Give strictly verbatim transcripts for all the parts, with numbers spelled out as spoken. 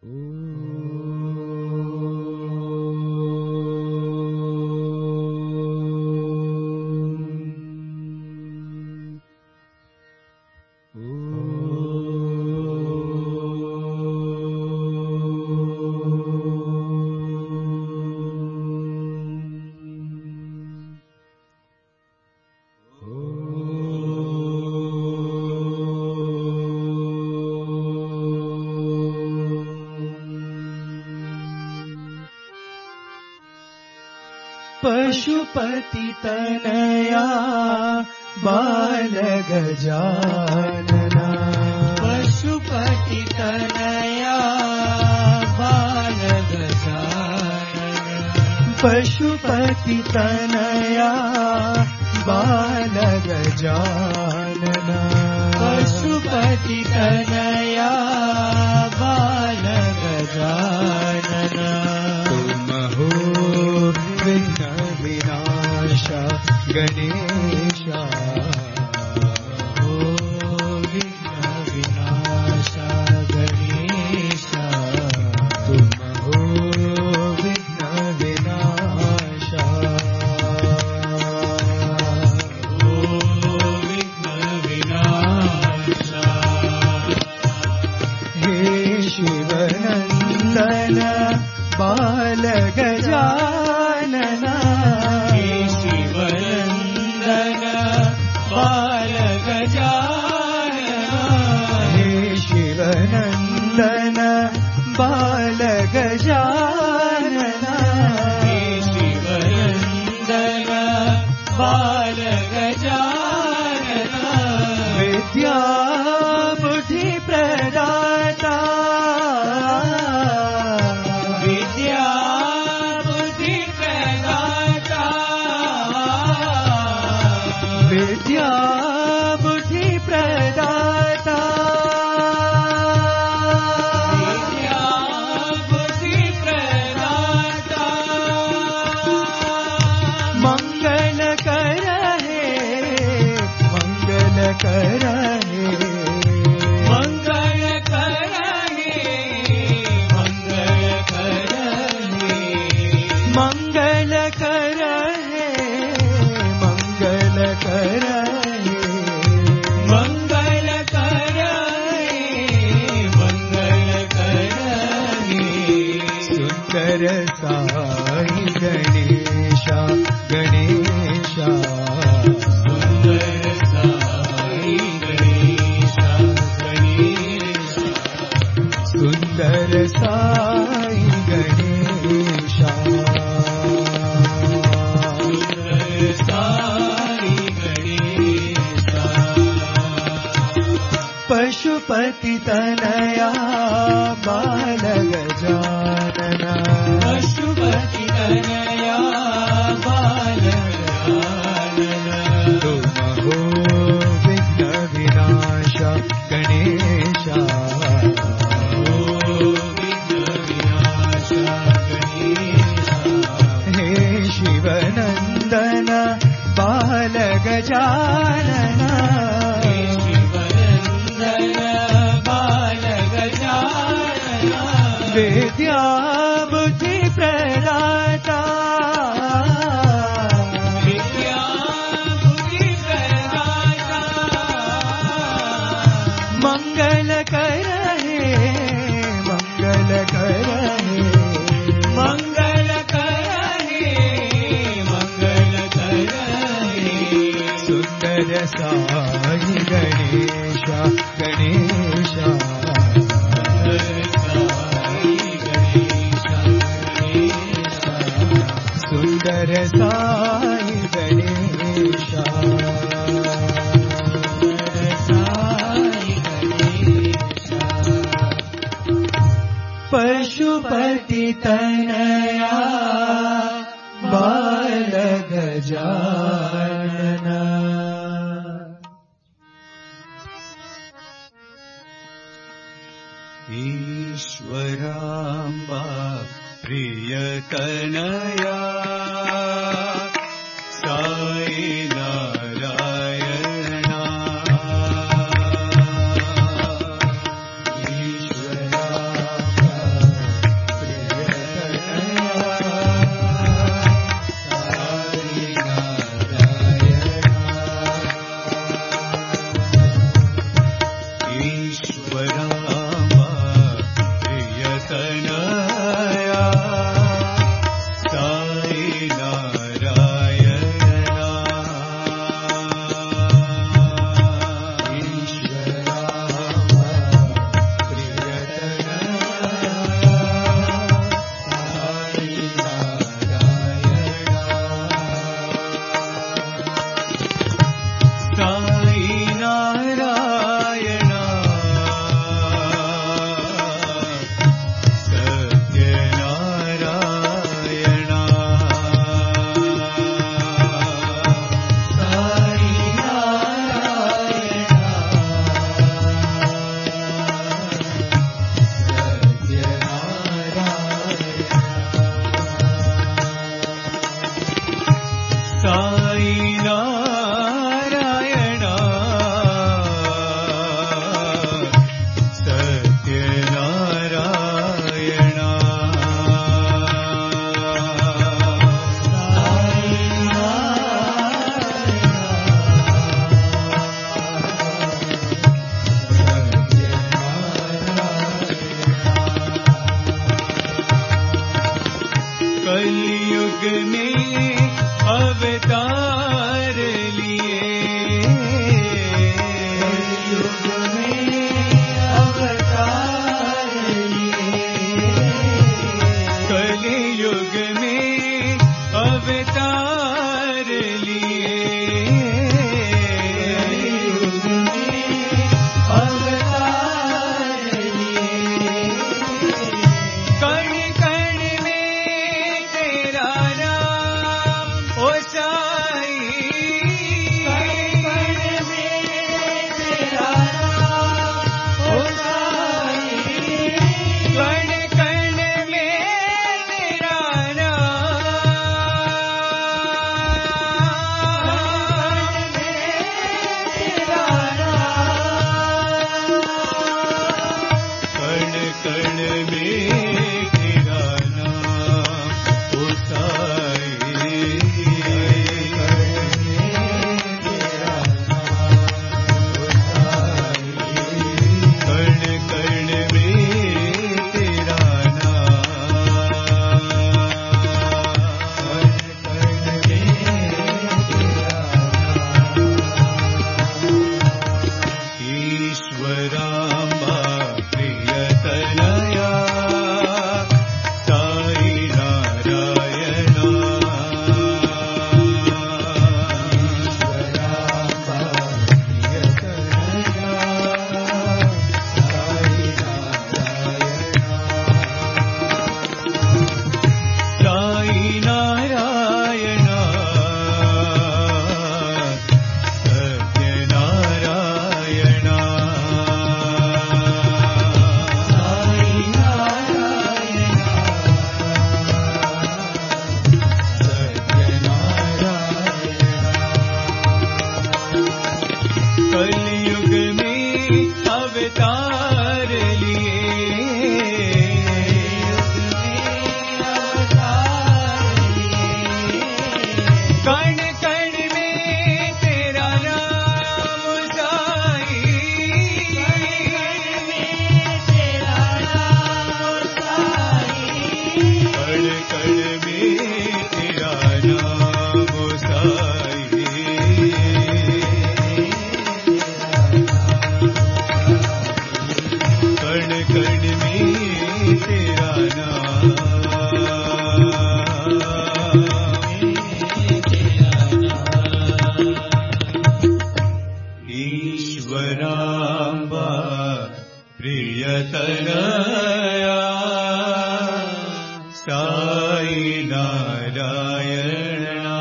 पशुपति तनया बाल गजानना पशुपति तनया बाल गजानना पशुपति तनया बाल गजानना पशुपति तनया बाल गजानना तुम हो विघ्न विनाशा गणेशा हो विघ्न विनाशा गणेशा तुम हो विघ्न विनाशा हो विघ्न विनाशा हे शिवनंदन बाल गजानना हे शिवनंदन बाल गजानना हे शिवनंदन बाल गजानना हे शिवनंदन बाल गजानना विद्या बुद्धि प्रदाता विद्या बुद्धि प्रदाता विद्या बुद्धि प्रदाता विद्या बुद्धि प्रदाता मंगल कर हे मंगल कर हे मंगल कर हे मंगल कर हे मंगल कर हे मंगल कर हे मंगल कर हे मंगल कर हे सुंदर साई गणेशा गणेशा सुंदर साई गणेशा गणेशा सुंदर साई गणेशा सुंदर साई गणेशा पशुपति तनया बाल गजानना पशुपति तनया बाल गजानना तुम हो विघ्न विनाशा गणेशा हो विघ्न विनाशा गणेशा हे शिवनंदन बाल गजानना हे शिवनंदन बाल गजानना विद्या बुद्धि प्रदाता विद्या बुद्धि प्रदाता मंगल कर हे मंगल कर हे मंगल कर हे मंगल कर हे सुंदर साई गणेशा गणेशा सुंदर साई गणेशा पशुपति तनया बाल गजानना ईश्वराम्बा प्रियतनया साई नारायणा ईश्वराम्बा कण में तेरा नाम ओ साई, कण कण में तेरा नाम, कण कण में तेरा नाम। ईश्वराम्बा प्रियतनया साई नारायणा, ईश्वराम्बा प्रियतनया साई नारायणा, साई नारायणा सत्यनारायणा, साई नारायणा सत्यनारायणा। कलयुग में अवतार लिए, कण कण में तेरा नाम साई, कण कण में तेरा नाम साई, कण कण में तेरा नाम, ईश्वराम्बा प्रियतनया साई नारायणा।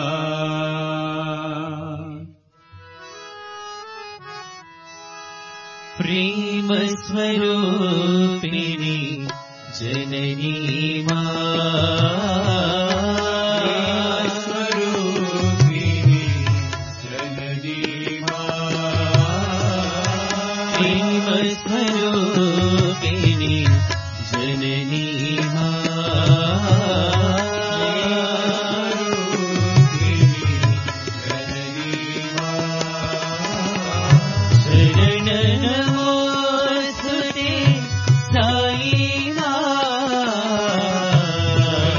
प्रेम स्वरूपिणी जननी मां, स्वरूपिणी जननी प्रेम स्वरूपिणी जननी शरण नमोस्तुते साई मां,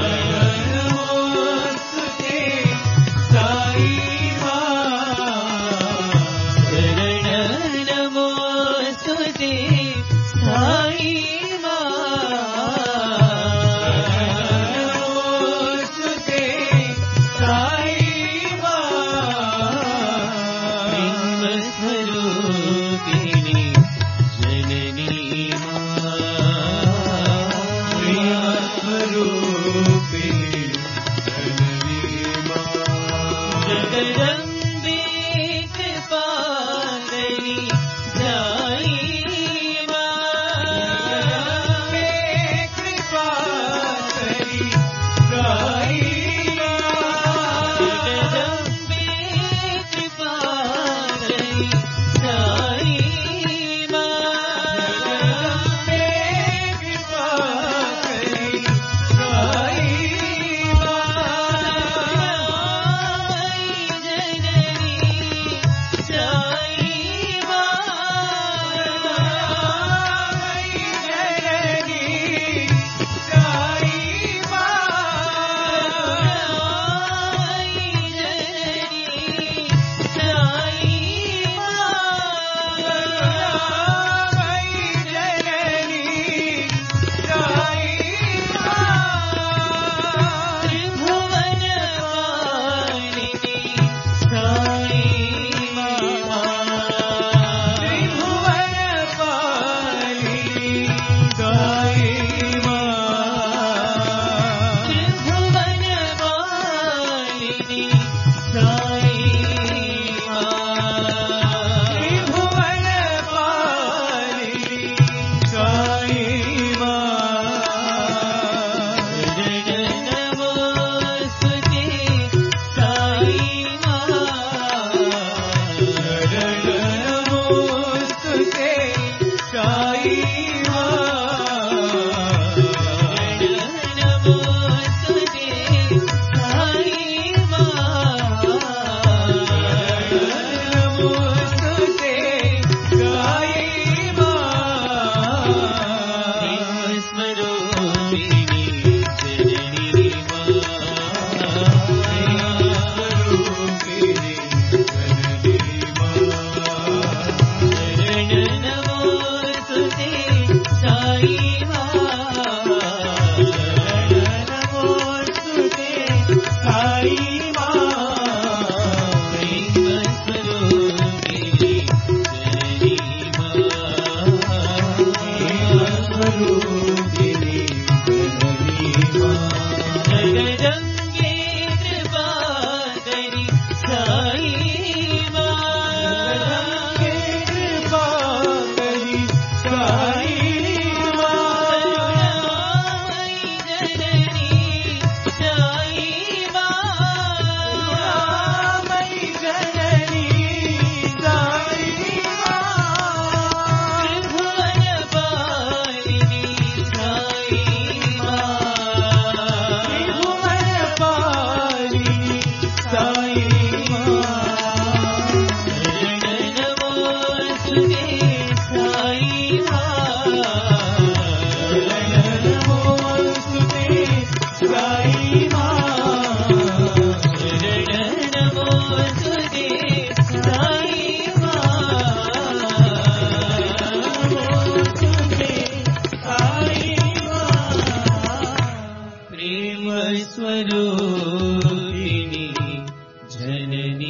स्वरूपिणी जननी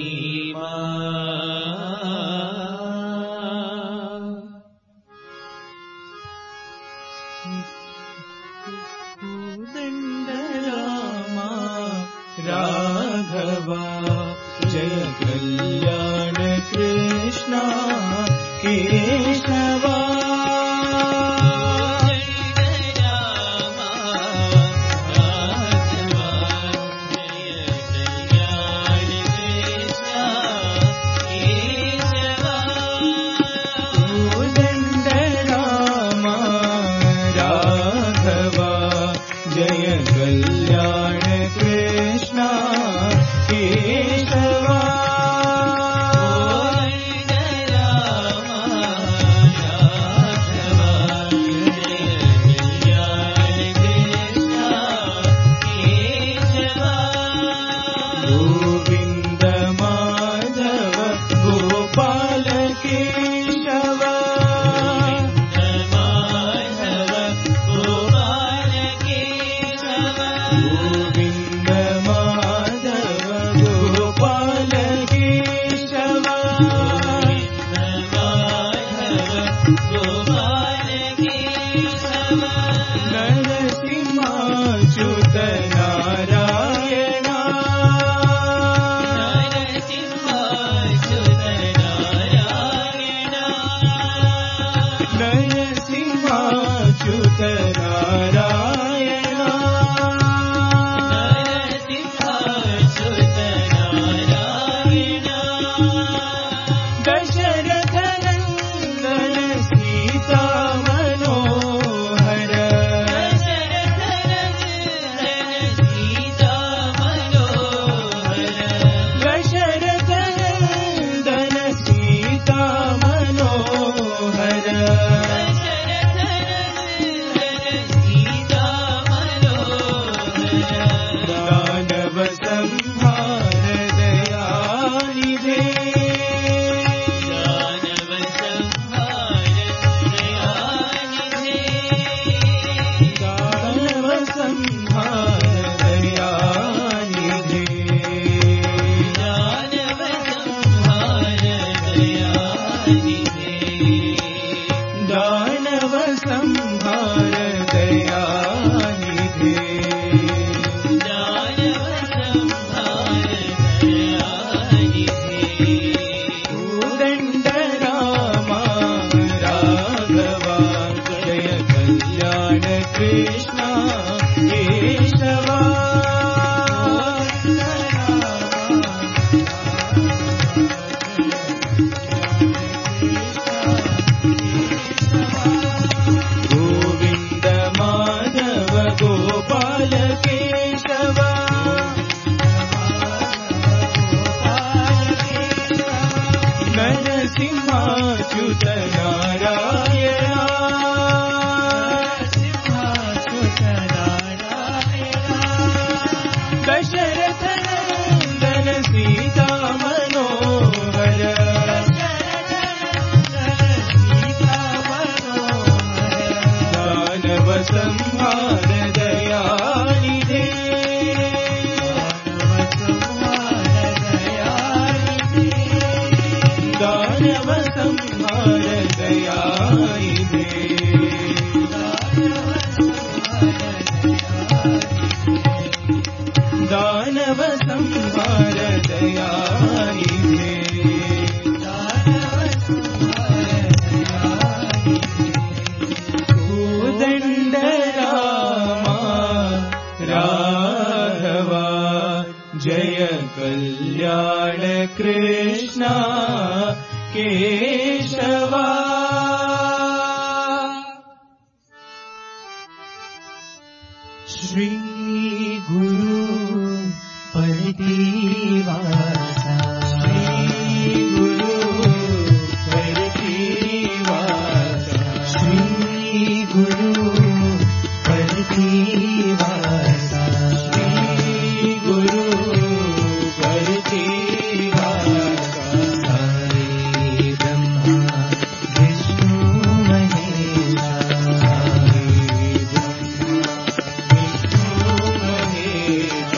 दण्डरामा राघवा जय कल्याण कृष्णा केशवा Hare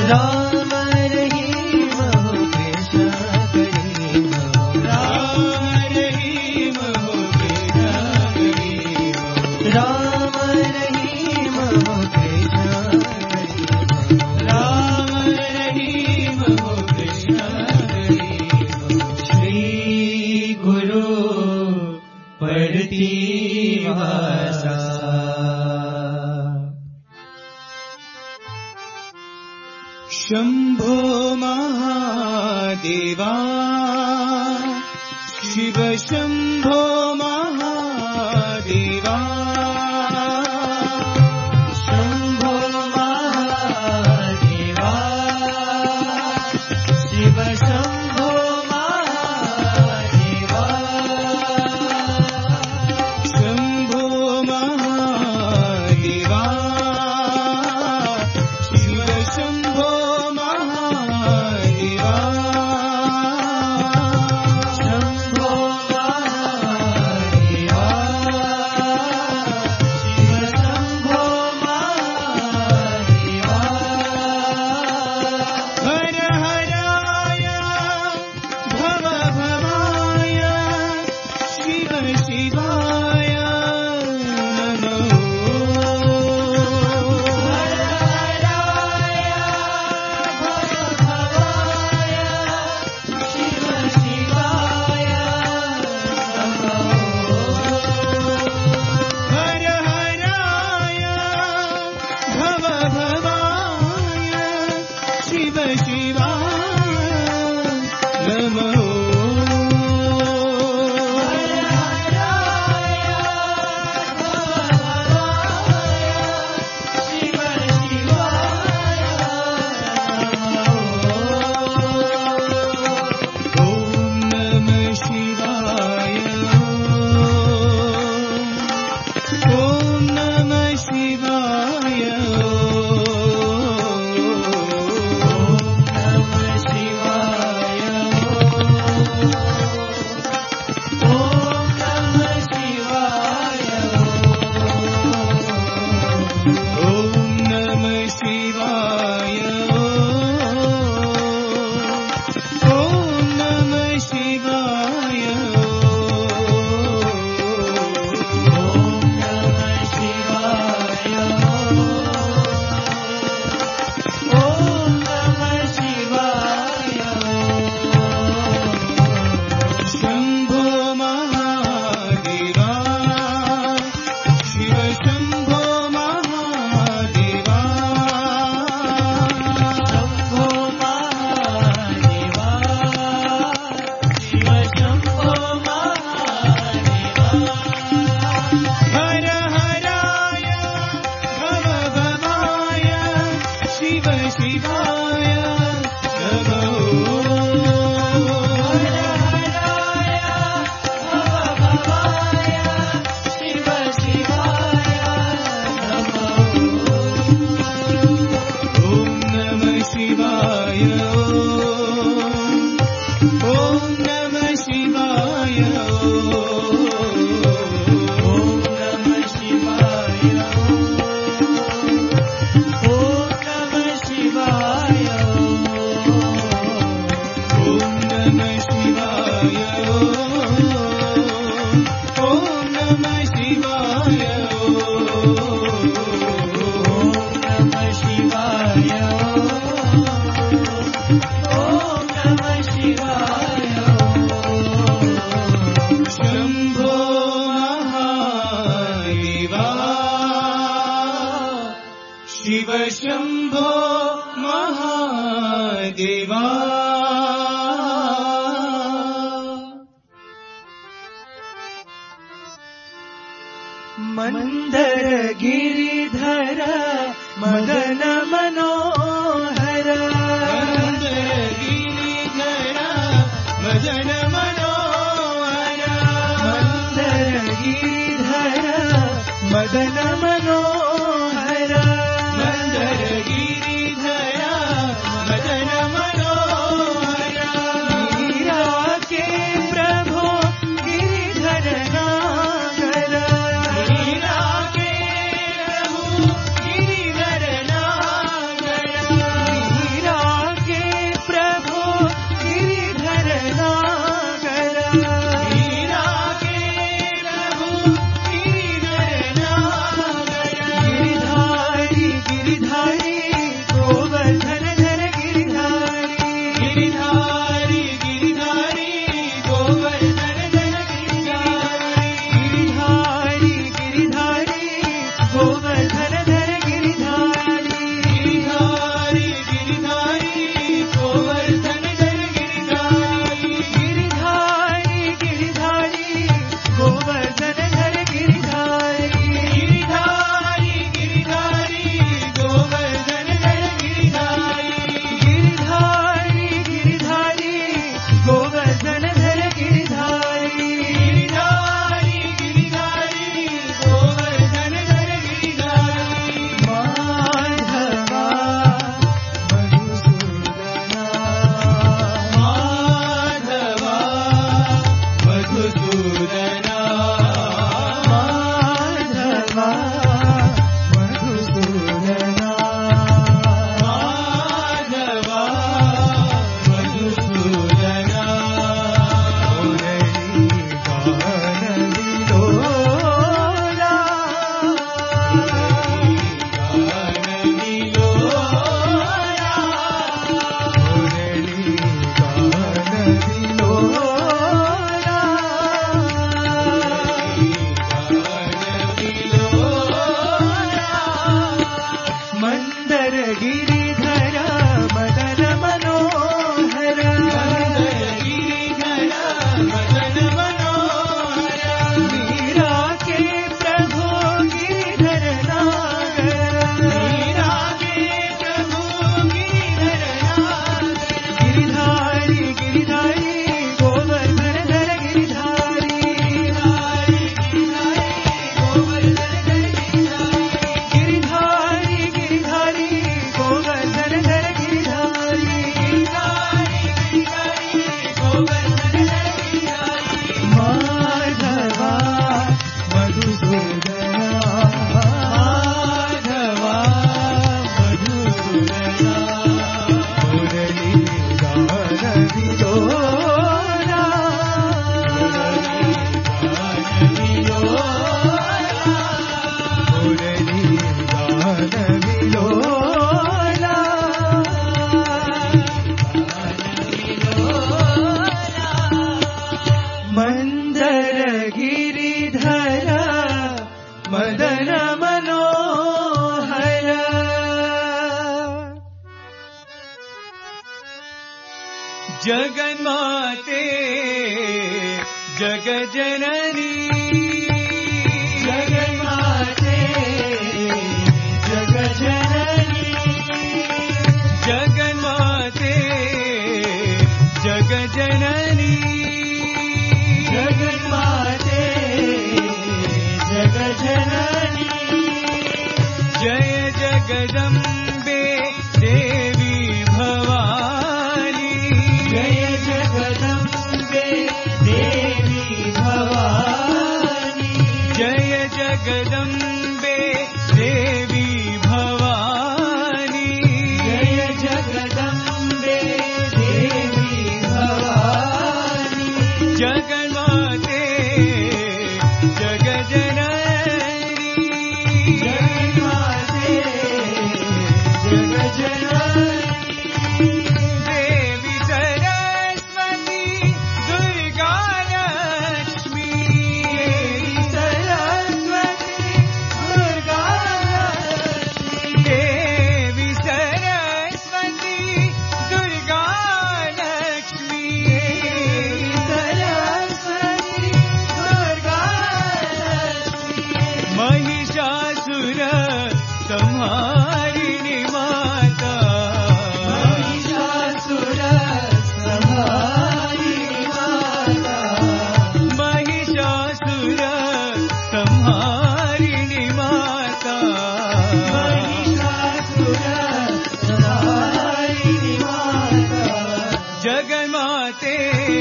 राम रहीम हो कृष्ण करीम हो राम रहीम हो कृष्ण करीम हो राम रहीम हो कृष्ण करीम हो राम रहीम हो कृष्ण करीम हो श्री गुरु परतिवासा शंभो महादेवा शिव शंभो महादेवा शंभो महादेवा शिव शंभो महादेवा शंभो महादेवा शिव शंभो महादेवा शंभो महादेवा शिव शंभो महादेवा हर हराय भव भवाय शिव शिवाय नमो हर हराय भव भवाय शिव शिवाय नमो हर हराय भव भवाय शिव शिवाय नमो हर हराय भव भवाय शिव शिवाय ओम नमः शिवाय ओम नमः शिवाय ओम नमः शिवाय ओम नमः शिवाय ओम नमः शिवाय शंभो महादेवा शिव शंभो महादेवा शंभो महादेवा शिव शंभो महादेवा हर हराय भव भवाय शिव शिवाय नमो हर हराय भव भवाय शिव शिवाय नमो ओम नमः शिवाय ओम नमः शिवाय ओम नमः शिवाय ओम नमः शिवाय ओम नमः शिवाय ओम नमः शिवाय ओम नमः शिवाय ओम नमः शिवाय शंभो महादेवा शिव शंभो महादेवा मंदर गिरिधर मदन मनोहर गिरिधर मदन मनोहर मंदर गिरिधर मदन मनोहर मंदर गिरिधर मदन मनोहर मीरा के प्रभु गिरिधर नागर मीरा के प्रभु गिरिधर नागर मंदर गिरिधर मदन मनोहर मंदर गिरिधर मदन मनोहर मीरा के प्रभु गिरिधर नागर मीरा के प्रभु गिरिधर नागर गिरिधारी गिरिधारी गोवर्धन धर गिरिधारी गिरिधारी गिरिधारी गोवर्धन धर गिरिधारी गिरिधारी गिरिधारी गोवर्धन धर गिरिधारी गिरिधारी गिरिधारी गोवर्धन धर गिरिधारी माधवा मधुसूदना माधवा मधुसूदना मुरली गान विलोला मुरली गान विलोला मंदर गिरिधर मदन मनोहर जगन्माते जगजननी जगन्माते जगजननी जगन्माते जगजननी जगन्माते जगजननी जय जगदम्बे देवी भवानी जय जगदम्बे देवी भवानी जय जगदम्बे देवी भवानी जय जगदम्बे देवी भवानी जगन्माते जगजननी जगन्माते जगजननी देवी सरस्वती दुर्गा लक्ष्मी देवी सरस्वती दुर्गा लक्ष्मी देवी सरस्वती दुर्गा लक्ष्मी देवी सरस्वती दुर्गा लक्ष्मी महिषासुर संहारिणी माता महिषासुर संहारिणी माता महिषासुर संहारिणी माता महिषासुर संहारिणी माता जगन्माते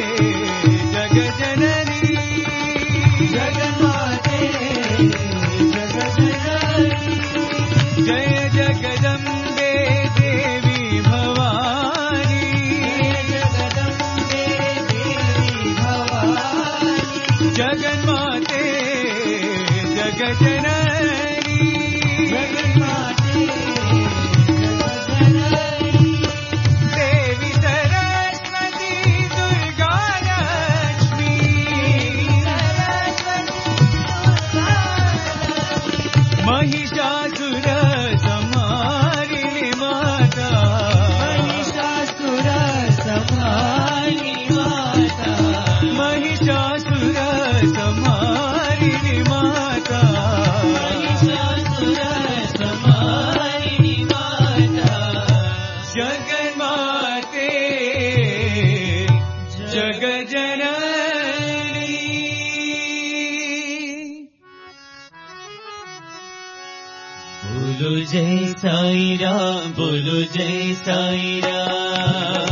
जगजननी जगन्माते जगजननी जय जगदम्बे देवी भवानी जगदम्बे देवी भवानी जगन्माते जगजननी जगन्माते जगजननी देवी सरस्वती दुर्गा लक्ष्मी महिषासुर संहारिणी माता महिषासुर संहारिणी माता महिषासुर संहारिणी माता महिषासुर संहारिणी माता जगन्माते जगजननी बोलो जय साई राम बोलो जय साई राम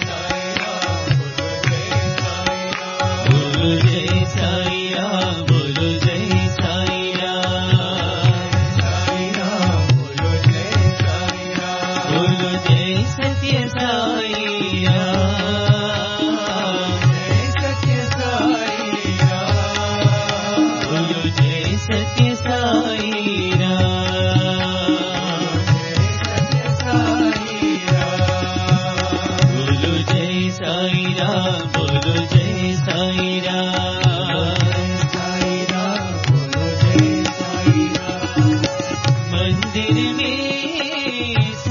बोलो जय साई राम बोलो जय साई राम बोलो जय सत्य साई राम बोलो जय सत्य साई राम बोलो जय साई राम बोलो जय साई राम मंदिर में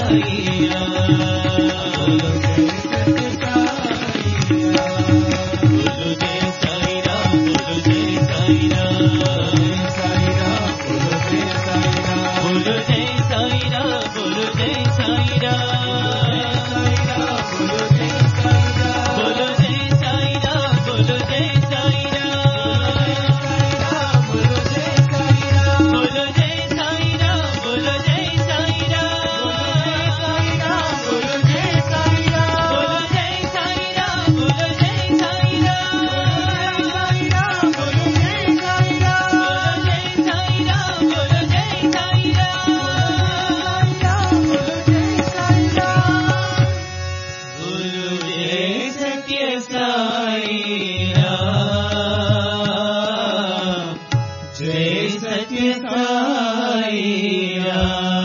साईया बोलो जय सत्य साईया बोलो जय साईया बोलो जय साईया बोलो जय साईया बोलो जय साईया बोलो जय साईया बोलो जय साईया बोलो जय साईया बोलो जय साईया बोलो जय साईया बोलो जय साईया बोलो जय साईया बोलो जय साईया बोलो जय साईया बोलो जय साईया बोलो जय साईया बोलो जय साईया बोलो जय सत्य साईया जय सत्य साईया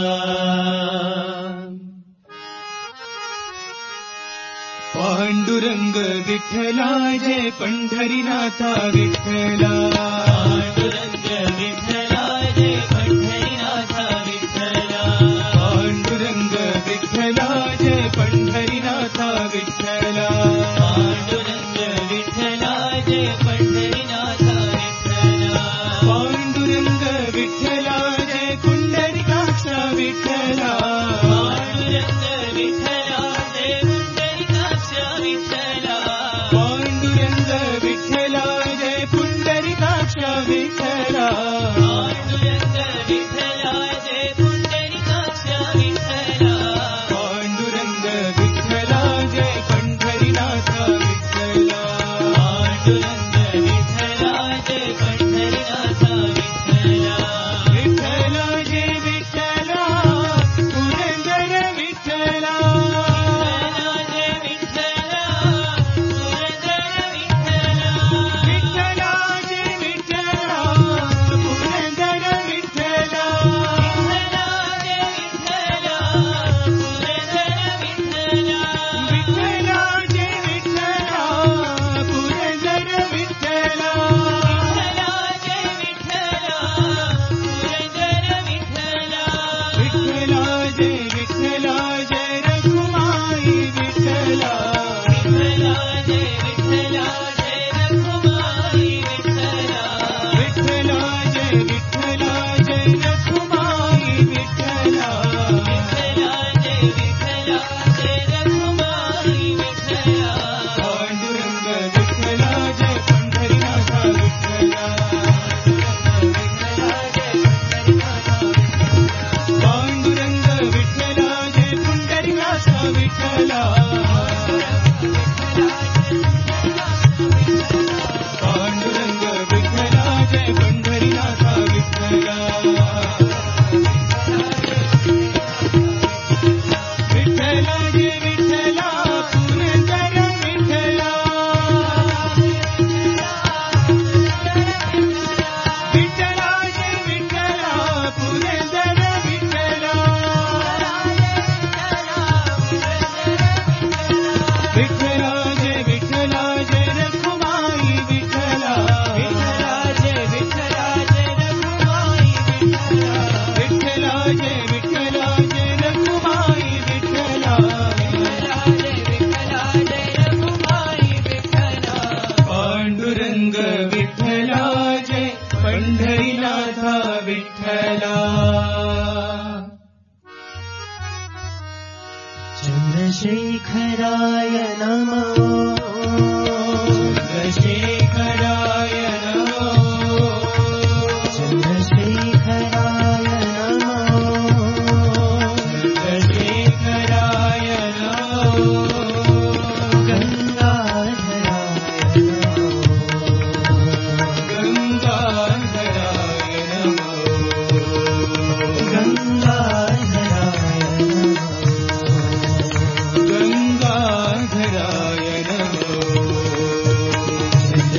पांडुरंग विठ्ठला जय पंढरीनाथा विठ्ठला पांडुरंग विठ्ठला जय पंढरीनाथा विठ्ठला पांडुरंग विठ्ठला जय पंढरीनाथा विठ्ठला पांडुरंग विठ्ठला जय पंढरीनाथा विठ्ठला पांडुरंग विठ्ठला जय पुंडरीकाक्ष विठ्ठला पांडुरंग विठ्ठला जय पुंडरीकाक्ष विठ्ठला पांडुरंग विठ्ठला जय पुंडरीकाक्ष विठ्ठला पांडुरंग विठ्ठला जय पुंडरीकाक्ष विठ्ठला पांडुरंग विठ्ठला जय पंढरीनाथ विठ्ठला पांडुरंग विठ्ठला जय पंढरीनाथ विठ्ठला विठ्ठला जय विठ्ठला पुरंदर विठ्ठला विठ्ठला जय विठ्ठला पुरंदर विठ्ठला विठ्ठला जय विठ्ठला पुरंदर विठ्ठला विठ्ठला जय विठ्ठला पुरंदर विठ्ठला विठ्ठला जय विठ्ठला पुरंदर विठ्ठला विठ्ठला जय विठ्ठला पुरंदर विठ्ठला विठ्ठला जय विठ्ठला जय रघुमाई विठ्ठला विठ्ठला जय विठ्ठला जय रघुमाई विठ्ठला विठ्ठला जय विठ्ठला जय रघुमाई विठ्ठला विठ्ठला जय विठ्ठला जय रघुमाई विठ्ठला पांडुरंग विठ्ठला जय पंढरीनाथ विठ्ठला पांडुरंग विठ्ठला जय पुंडरीकाक्ष विठ्ठला पांडुरंग विठ्ठला जय पंढरीनाथ विठ्ठला विठ्ठला जय विठ्ठला पुरंदर विठ्ठला विठ्ठला जय विठ्ठला पुरंदर विठ्ठला विठ्ठला जय विठ्ठला जय रघुमाई विठ्ठला विठ्ठला जय विठ्ठला जय रघुमाई विठ्ठला विठ्ठला जय विठ्ठला जय रघुमाई विठ्ठला विठ्ठला जय विठ्ठला जय रघुमाई विठ्ठला पांडुरंग विठ्ठला जय पंढरीनाथ विठ्ठला चंद्रशेखराय नमो चंद्रशेखराय नमो चंद्रशेखराय नमो चंद्रशेखराय नमो गंगाधराय नमो गंगाधराय नमो गंगाधराय नमो गंगाधराय नमो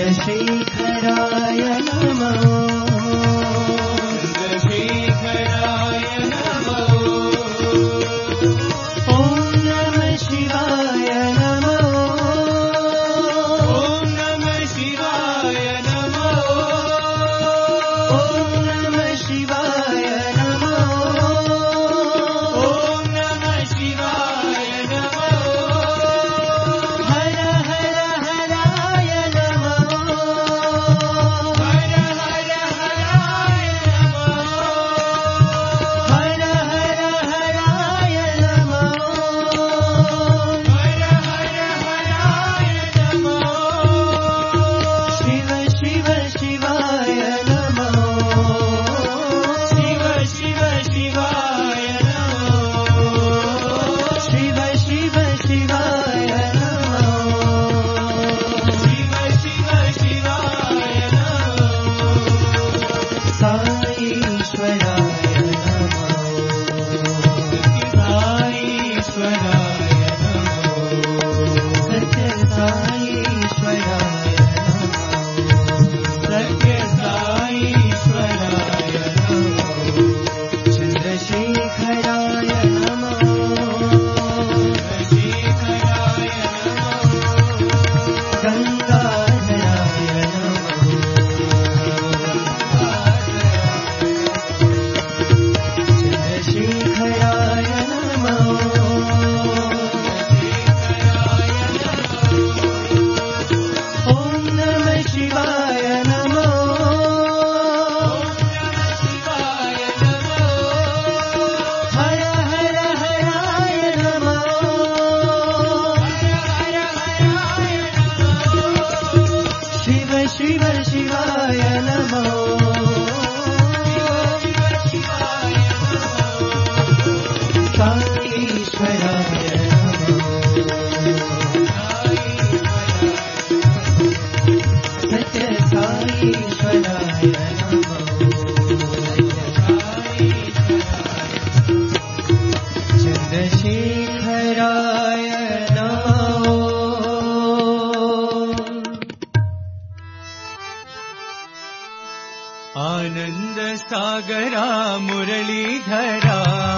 आनंद सागरा मुरलीधरा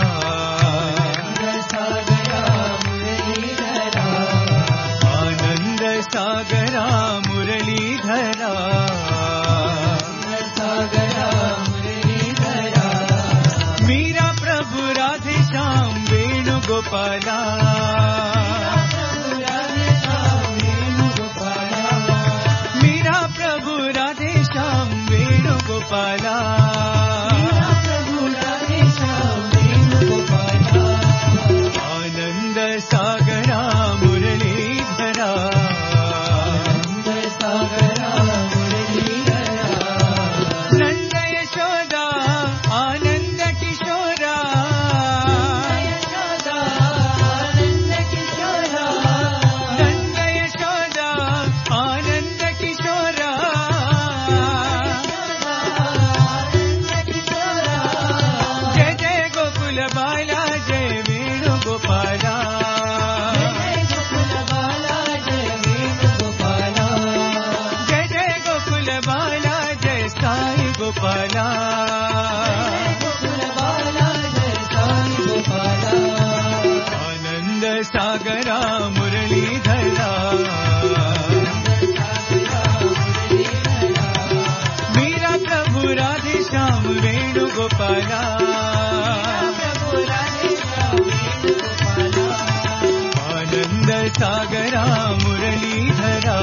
आनंद सागरा मुरलीधरा मीरा प्रभु राधे श्याम वेणुगोपाला मीरा प्रभु राधे श्याम वेणुगोपाला आनंद सागरा मुरलीधरा नंद यशोदा आनंद किशोरा नंद यशोदा आनंद किशोरा जय जय गोकुल बाला जय वेणुगोपाला जय जय गोकुल बाला जय साई गोपाला आनंद सागरा मुरलीधरा मीरा प्रभु राधे श्याम वेणुगोपाला आनंद सागरा मुरलीधरा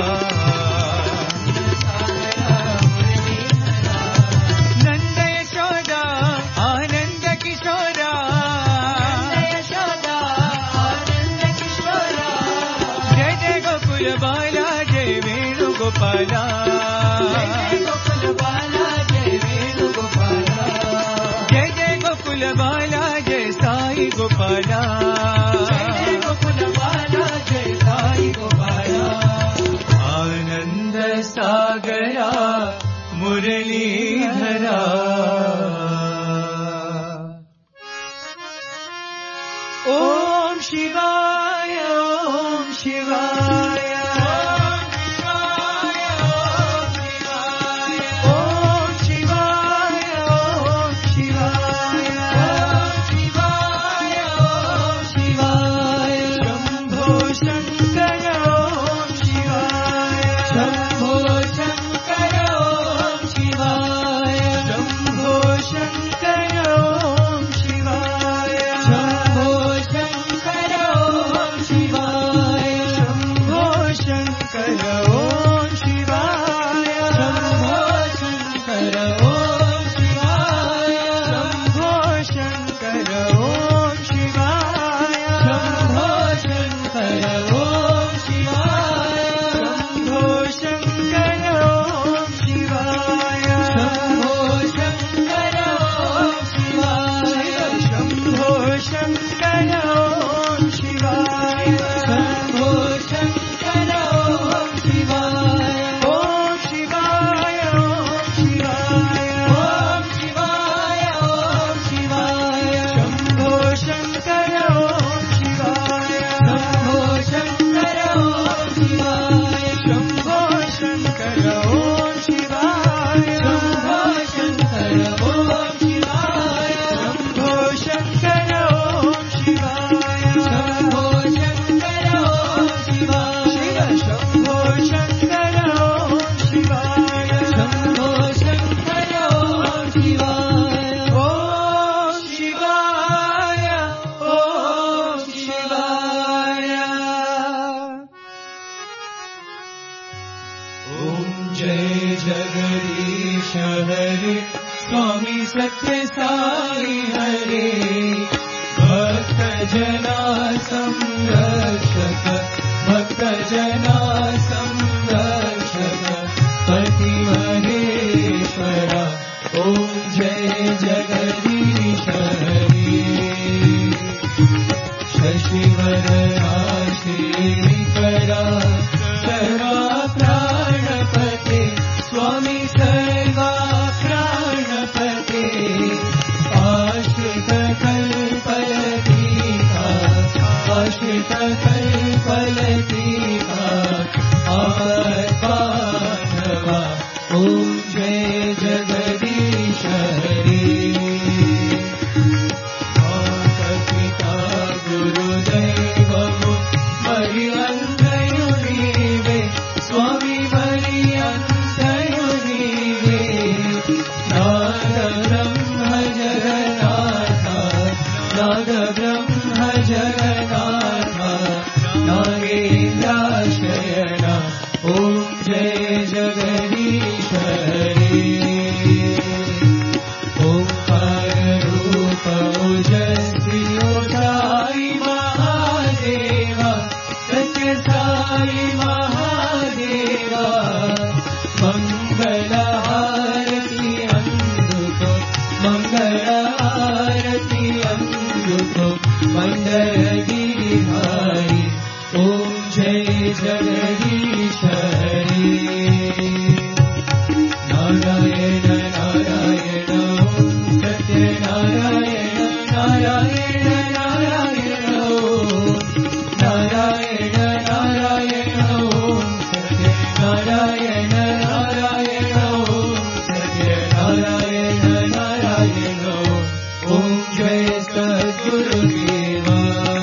नंद यशोदा आनंद किशोरा जय जय गोकुल बाला जय वेणुगोपाला जय जय गोकुल बाला जय साई गोपाला आनंद सागरा मुरलीधरा ओम शिवाय ओम शिवाय ओम शिवाय ओम शिवाय शंभो शंकर ओम शिवाय शंभो शंकर ओम शिवाय शंभो शंकर ओम शिवाय शंभो शंकर ओम शिवाय शंभो शंकर ओम शिवाय शंभो शंकर ओम शिवाय शंभो शंकर ओम शिवाय शंभो शंकर ओम शिवाय शंभो शंकर ओम शिवाय शंभो शंकर ओम शिवाय शंभो शंकर ओम शिवाय शंभो शंकर ओम शिवाय ओम शिवाय ओम शिवाय ओम शिवाय ओम शिवाय शंभो शंकर ओम शिवाय शंभो शंकर ओम शिवाय शंभो शंकर ओम शिवाय शंभो शंकर ओम शिवाय शंभो शंकर ओम शिवाय शंभो शंकर ओम शिवाय शंभो शंकर ओम शिवाय शंभो शंकर ओम शिवाय ओम शिवाय ओम शिवाय ओम जय जगदीश हरे स्वामी सत्य साई हरे भक्त जना संरक्षक भक्त जना संरक्षक पति महेश्वरा ओम जय जगदीश हरे शशि शिवरा श्रीकरा सर्वा प्राणपते स्वामी सर्वा प्राणपते आश्रित कल्पलतीका आश्रित कल्पलतीका आत्मानवा ॐ जय जगदीश हरे माता गुरुदैवमु मरियन्तयुनीवे स्वामी मरियन्तयुनीवे नाद ब्रह्म जगन्नाथ नाद ब्रह्म जगन्नाथ नागेन्द्राशयना ॐ जय जगदीश हरे ओंकार रूप ओजस्वी साई महादेवा सत्य साई महादेवा मंगल आरती अंधुको मंगल आरती अंधुको मंडल गिरिधारी ओम जय जगदीश हरे नारायण नारायण ओम सत्य नारायण नारायण नारायण ओम नारायण नारायण ओम सत्य नारायण नारायण ओम सत्य नारायण नारायण ओम जय सद्गुरुदेवा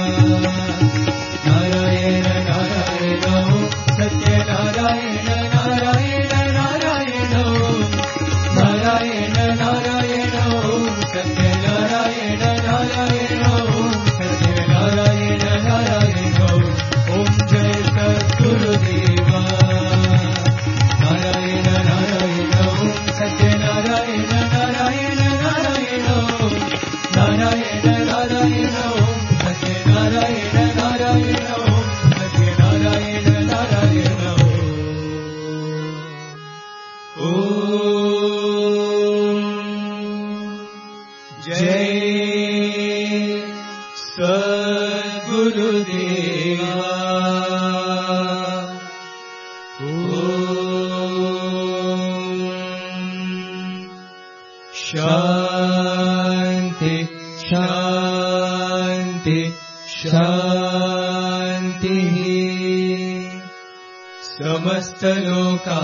नारायण नारायण ओम सत्य नारायण नारायण नारायण ओम नारायण नारायण ओम सत्य नारायण नारायण ओम सत्य नारायण नारायण ओम जय सद्गुरुदेवा नारायण नारायण ओम सत्य नारायण नारायण नारायण ओम नारायण नारायण ओम सत्य नारायण नारायण ओम सत्य नारायण नारायण ओम जय सद्गुरुदेवा ओम शांति शांति शांति समस्त लोका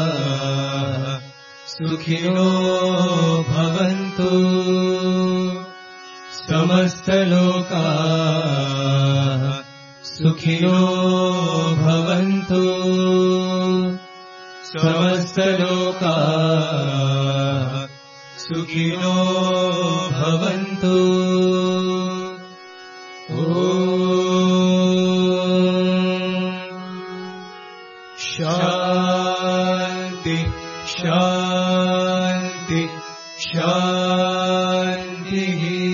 सुखिनो भवन्तु समस्त लोका सुखिनो भवन्तु समस्त लोका सुखिनो भवन्तु शांति शांति शांति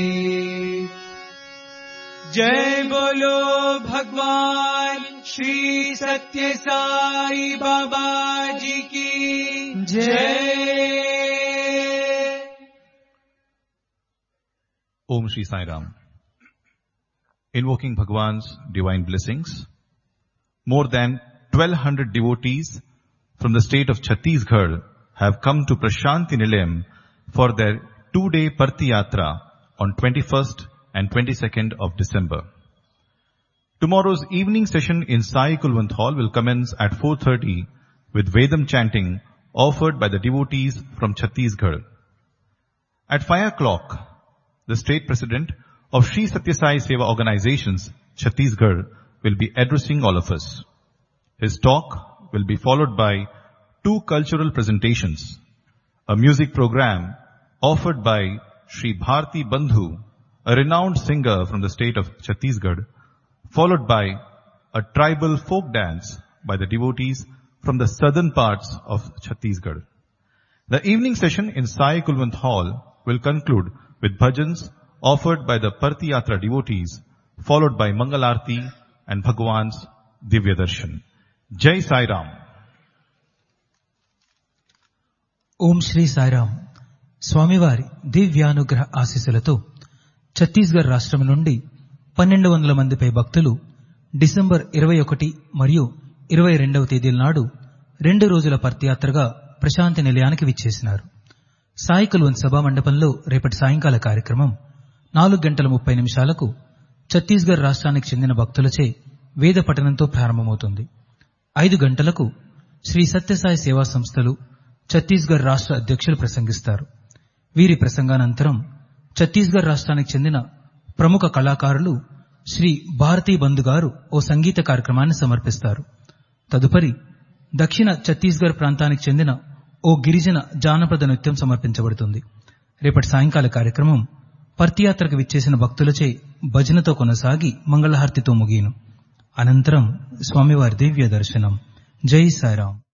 जय बोलो भगवान श्री सत्य साई बाबा जी की जय। Om Shri Sai Ram. Invoking Bhagwan's divine blessings, more than twelve hundred devotees from the state of Chhattisgarh have come to Prashanti Nilayam for their two-day Parthi Yatra on twenty-first and twenty-second of December. Tomorrow's evening session in Sai Kulwant Hall will commence at four thirty with Vedam chanting offered by the devotees from Chhattisgarh. At five o'clock, the state president of Shri Satya Sai Seva Organizations, Chhattisgarh, will be addressing all of us. His talk will be followed by two cultural presentations, a music program offered by Shri Bharti Bandhu, a renowned singer from the state of Chhattisgarh, followed by a tribal folk dance by the devotees from the southern parts of Chhattisgarh. The evening session in Sai Kulwant Hall will conclude with bhajans offered by the Parthi Yatra devotees, followed by Mangal Aarti and Bhagwan's Divya Darshan. Jai Sai Ram. ఓం శ్రీ సాయిరామ్. స్వామివారి దివ్యానుగ్రహ ఆశీస్సులతో ఛత్తీస్గఢ్ రాష్ట్రం నుండి పన్నెండు వందల మందిపై భక్తులు December ఇరవై ఒకటి మరియు ఇరవై రెండవ తేదీల నాడు రెండు రోజుల పర్తియాత్రగా ప్రశాంతి నిలయానికి విచ్చేసినారు. సాయికుల్వన్ సభా మండపంలో రేపటి సాయంకాల కార్యక్రమం నాలుగు గంటల ముప్పై నిమిషాలకు ఛత్తీస్గఢ్ రాష్ట్రానికి చెందిన భక్తులచే వేద పఠనంతో ప్రారంభమవుతుంది. ఐదు గంటలకు శ్రీ సత్యసాయి సేవా సంస్థలు ఛత్తీస్గఢ్ రాష్ట్ర అధ్యక్షులు ప్రసంగిస్తారు. వీరి ప్రసంగానంతరం ఛత్తీస్గఢ్ రాష్ట్రానికి చెందిన ప్రముఖ కళాకారులు శ్రీ భారతీ బంధు గారు ఓ సంగీత కార్యక్రమాన్ని సమర్పిస్తారు. తదుపరి దక్షిణ ఛత్తీస్గఢ్ ప్రాంతానికి చెందిన ఓ గిరిజన జానపద నృత్యం సమర్పించబడుతుంది. రేపటి సాయంకాల కార్యక్రమం పర్తియాత్రకు విచ్చేసిన భక్తులచే భజనతో కొనసాగి మంగళహారతితో ముగియను. అనంతరం స్వామివారి దివ్య దర్శనం. జై సాయిరాం.